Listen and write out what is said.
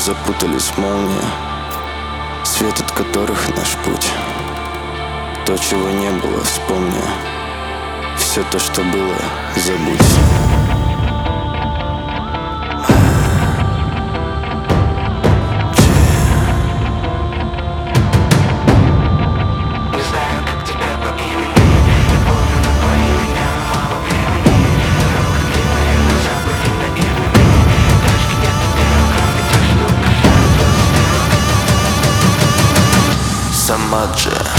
запутались молнии, свет от которых наш путь. То, чего не было, вспомни. Все то, что было, забудь. Самаджа.